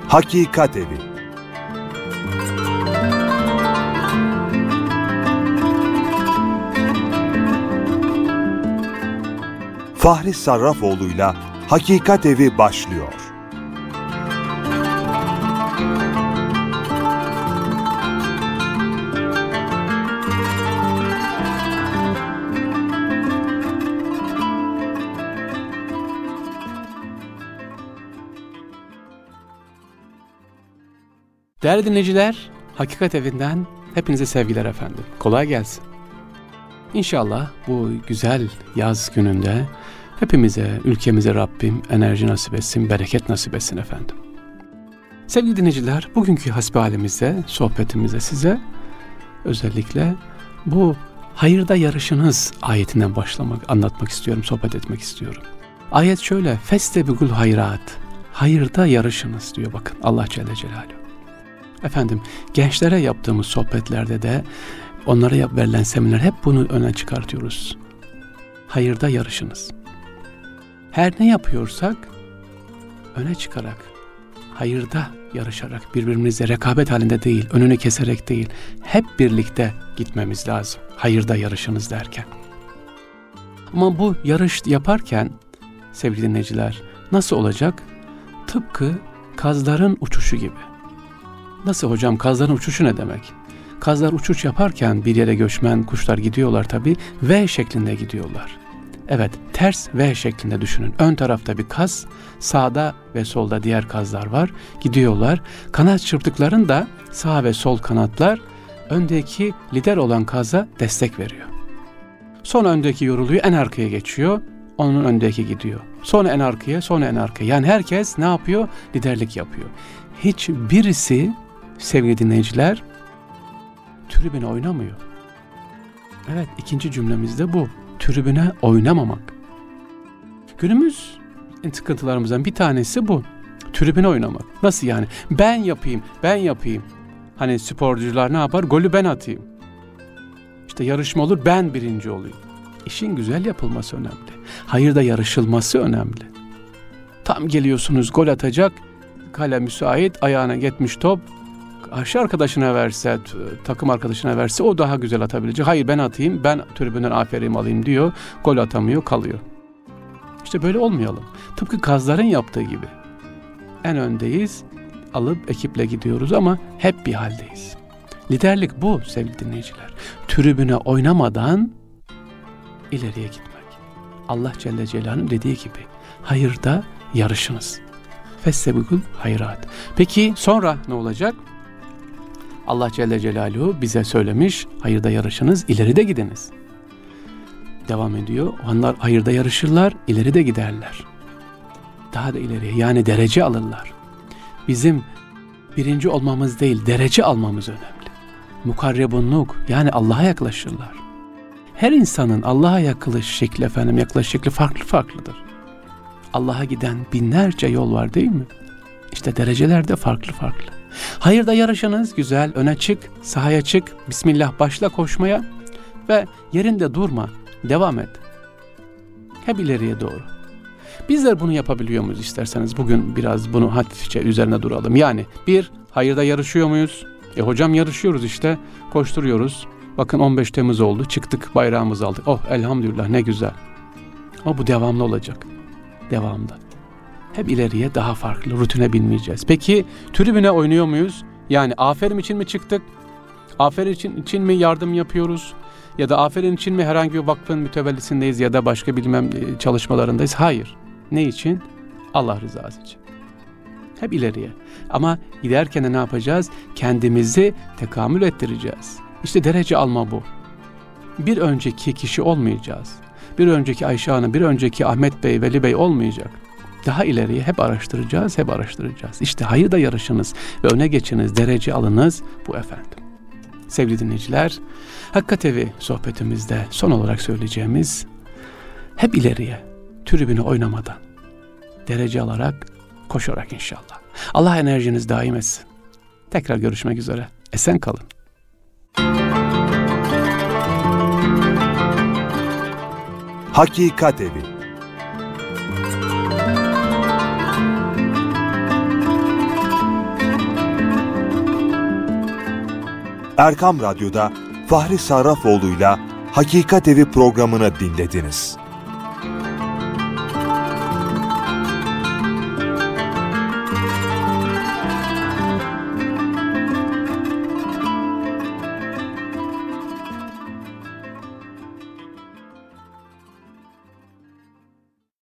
Hakikat Evi. Fahri Sarrafoğlu'yla Hakikat Evi başlıyor. Değerli dinleyiciler, Hakikat Evi'nden hepinize sevgiler efendim. Kolay gelsin. İnşallah bu güzel yaz gününde hepimize, ülkemize Rabbim enerji nasip etsin, bereket nasip etsin efendim. Sevgili dinleyiciler, bugünkü hasbihalimizde, sohbetimizde size özellikle bu hayırda yarışınız ayetinden anlatmak istiyorum, sohbet etmek istiyorum. Ayet şöyle, festebigul hayrat, hayırda yarışınız diyor bakın Allah Celle Celaluhu. Efendim, gençlere yaptığımız sohbetlerde de onlara verilen seminer hep bunu öne çıkartıyoruz. Hayırda yarışınız. Her ne yapıyorsak öne çıkarak, hayırda yarışarak, birbirimizle rekabet halinde değil, önünü keserek değil, hep birlikte gitmemiz lazım. Hayırda yarışınız derken. Ama bu yarış yaparken sevgili dinleyiciler nasıl olacak? Tıpkı kazların uçuşu gibi. Nasıl hocam, kazların uçuşu ne demek? Kazlar uçuş yaparken bir yere göçmen kuşlar gidiyorlar tabii. V şeklinde gidiyorlar. Evet, ters V şeklinde düşünün. Ön tarafta bir kaz, sağda ve solda diğer kazlar var. Gidiyorlar. Kanat çırptıklarında sağ ve sol kanatlar öndeki lider olan kaza destek veriyor. Sonra öndeki yoruluyor, en arkaya geçiyor. Onun öndeki gidiyor. Sonra en arkaya, sonra en arkaya. Yani herkes ne yapıyor? Liderlik yapıyor. Hiçbirisi sevgili dinleyiciler tribüne oynamıyor. Evet, ikinci cümlemiz de bu. Tribüne oynamamak. Günümüz sıkıntılarımızdan bir tanesi bu. Tribüne oynamak. Nasıl yani? Ben yapayım. Hani sporcular ne yapar? Golü ben atayım. İşte yarışma olur, ben birinci olayım. İşin güzel yapılması önemli. Hayırda yarışılması önemli. Tam geliyorsunuz, gol atacak, kale müsait, ayağına gitmiş top, karşı arkadaşına verse, takım arkadaşına verse o daha güzel atabilecek. Hayır, ben atayım, ben tribünden aferin alayım diyor, gol atamıyor, kalıyor. İşte böyle olmayalım. Tıpkı kazların yaptığı gibi. En öndeyiz, alıp ekiple gidiyoruz ama hep bir haldeyiz. Liderlik bu sevgili dinleyiciler. Tribüne oynamadan ileriye gitmek. Allah Celle Celaluhu'nun dediği gibi hayırda yarışınız. Festebigul hayrat. Peki sonra ne olacak? Allah Celle Celaluhu bize söylemiş, hayırda yarışınız, ileride gidiniz. Devam ediyor. Onlar hayırda yarışırlar, ileride giderler. Daha da ileriye, yani derece alırlar. Bizim birinci olmamız değil, derece almamız önemli. Mukarrebunluk, yani Allah'a yaklaşırlar. Her insanın Allah'a yaklaşış şekli farklıdır. Allah'a giden binlerce yol var değil mi? İşte dereceler de farklı. Hayırda yarışınız güzel, öne çık, sahaya çık, Bismillah başla koşmaya ve yerinde durma, devam et. Hep ileriye doğru. Bizler bunu yapabiliyor muyuz isterseniz? Bugün biraz bunu hafifçe üzerine duralım. Yani hayırda yarışıyor muyuz? Hocam yarışıyoruz işte, koşturuyoruz. Bakın 15 Temmuz oldu, çıktık, bayrağımızı aldık. Oh elhamdülillah, ne güzel. Ama bu devamlı olacak. Devamlı. Hep ileriye, daha farklı, rutine binmeyeceğiz. Peki tribüne oynuyor muyuz? Yani aferin için mi çıktık? Aferin için mi yardım yapıyoruz? Ya da aferin için mi herhangi bir vakfın mütevellisindeyiz ya da başka çalışmalarındayız? Hayır. Ne için? Allah rızası için. Hep ileriye. Ama giderken de ne yapacağız? Kendimizi tekamül ettireceğiz. İşte derece alma bu. Bir önceki kişi olmayacağız. Bir önceki Ayşe Hanım, bir önceki Ahmet Bey, Veli Bey olmayacak. Daha ileriye hep araştıracağız. İşte hayırda yarışınız ve öne geçiniz, derece alınız bu efendim. Sevgili dinleyiciler, Hakikat Evi sohbetimizde son olarak söyleyeceğimiz hep ileriye, tribüne oynamadan, derece alarak, koşarak inşallah. Allah enerjiniz daim etsin. Tekrar görüşmek üzere. Esen kalın. Hakikat Evi. Erkam Radyo'da Fahri Sarrafoğlu'yla Hakikat Evi programını dinlediniz.